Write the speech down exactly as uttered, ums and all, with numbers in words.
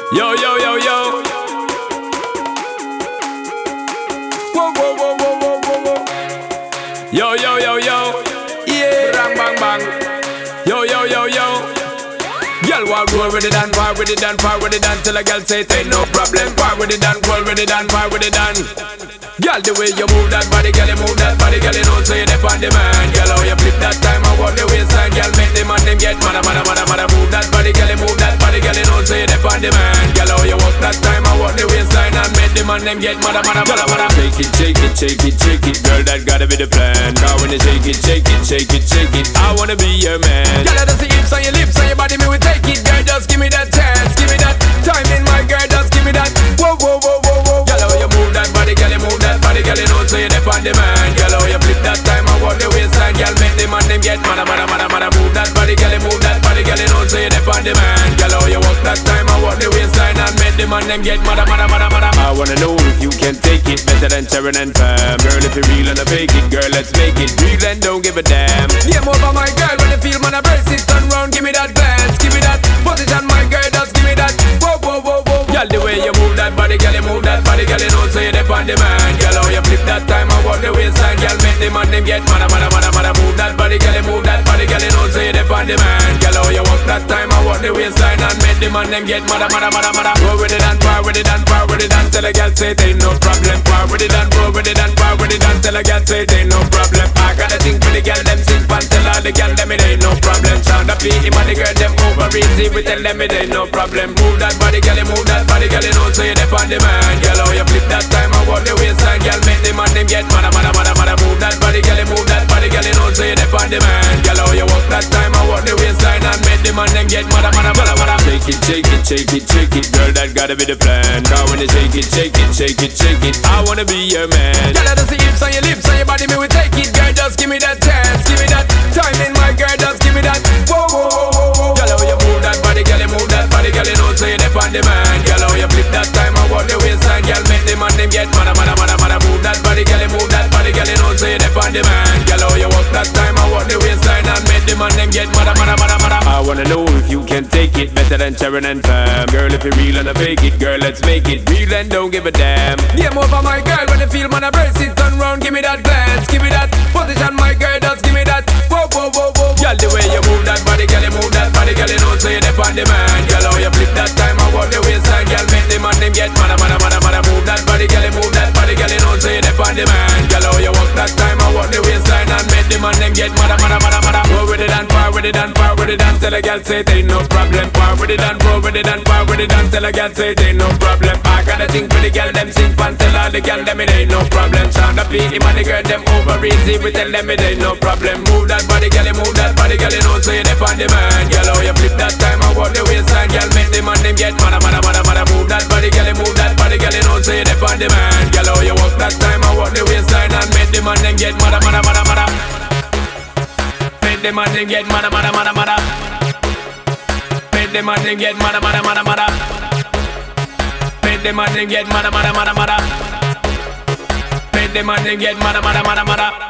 Yo, yo, yo, yo. Whoa, whoa, whoa, whoa, whoa, whoa, whoa. Yo, yo, yo, yo. Yeah. Bang, bang, bang. Yo, yo, yo, yo. Girl, walk roll with it and far with it and far with it and till a girl say it ain't no problem. Far with it and roll with it and far with it and. Girl, the way you move that body, girl, you move that body, girl, you know so you dep on the man. Girl, how you flip that time and walk the waistline, girl, make the man them get madder, madder, madder, madder. Move that body, girl, you move that body, girl, you know so you dep on the man. Girl, how you walk that time and walk the waistline and make the man them get madder, madder, madder, madder. Shake it, shake it, shake it, shake it, girl, that gotta be the plan. Cause when you shake it, shake it, shake it, shake it, I wanna be your man. Girl, I just see hips on your lips on your body, me will take it, girl, just give me that chance, give me that time in my girl, just give me that. Whoa, whoa, whoa, whoa, whoa. Girl, how you move that body, girl, you move that body, girl, you know so you dep on the man. Girl, how you flip that time and walk the waistline, girl, make the man them get madder, madder, madder, madder. Move that body, girl, you move that body, girl, you know so you dep on the man. Girl, how you walk that time and walk the waistline and make the man them get madder, madder, madder, madder. I wanna know if you can take it better than Sharon and Pam. Girl, if you real and I fake it, girl, let's make it real and don't give a damn. Game over, my girl, when you feel man I brace it, turn round, give me that glance, give me that position, my girl, just give me that. Whoa, whoa, whoa, whoa. Girl, the way you move that body, girl, you move that body, girl, you know so you dep on the man. Girl, how you flip that time and walk the waistline, girl, make the man them get madder, madder, madder, madder. Move that body, girl, you move that body, girl, you know so you dep on the man. Girl, how you walk that time and walk the waistline and make the man them get madder, madder, madder, madder. Go with it and par with it and par with it and tell a girl say it ain't no problem. Par with it and go with it and par with it and tell a girl say it ain't no problem. I got a thing for the girl them sing and tell all the girl them it ain't no problem. Sound the beat him and the girl them over easy, we tell them it ain't no problem. Move that body, girl, you move that body, girl, you know so you dep on the man. Girl, how you flip that time and walk the waistline, girl, make the man them get madder, madder, madder, madder. Move that body, girl, you move that body, girl, you know so you dep on the man. Girl, how you walk that time and walk the waistline and make the man them get madder, madder, madder, madder. Shake it, shake it, shake it, shake it, girl, that gotta be the plan. Cause when you shake it, shake it, shake it, shake it, I wanna be your man. Girl, I just see hips on your lips on your body, me will take it, girl, just give me that chance, give me that time in my girl, just give me that. Whoa, whoa, whoa, whoa, whoa. Girl, how you move that body, girl, you move that body, girl, you know so you dep on the man. Girl, how you flip that time and walk the waistline, girl, make the man them get madder, madder, madder, madder. Move that body, girl, you move that body, girl, you know so you dep on the man. Girl, how you walk that time and walk the waistline and make the man them get madder, madder, madder, madder. I wanna know if you can take it better than Sharon and Pam. Girl, if you real and I fake it, girl, let's make it real and don't give a damn. Game over, my girl, when you feel man I brace it, turn round, give me that glance, give me that position, my girl, just give me that. Whoa, whoa, whoa, whoa. Girl, the way you move that body, girl, you move that body, girl, you know so you dep on the man. Girl, how you flip that time and walk the waistline, girl, make the man them get madder, madder, madder, madder. Move that body, girl, you move that body, girl, you know so you dep on the man. Girl, how you walk that time and walk the waistline and make the man them get madder, madder, madder, madder. Go with it and par with it and par with it and tell a girl say it ain't no problem. Par with it and go with it and par with it and tell a girl say it ain't no problem. I got a thing for the girl them sing and tell all the girl them it ain't no problem. Sound the beat him and the girl them over easy, we tell them it ain't no problem. Move that body, girl, you move that body, girl, you know so you dep on the man. Girl, how you flip that time and walk the waistline, girl, make the man them get madder, madder, madder, madder. Move that body, girl, you move that body, girl, you know so you dep on the man. Girl, how you walk that time and walk the waistline and make the man them get madder, madder, madder, madder. Make the man them get madder, madder, madder, madder. Make the man them get madder, madder, madder, madder. Make the man them get madder, madder, madder, madder. Make the man them get madder, madder, madder, madder.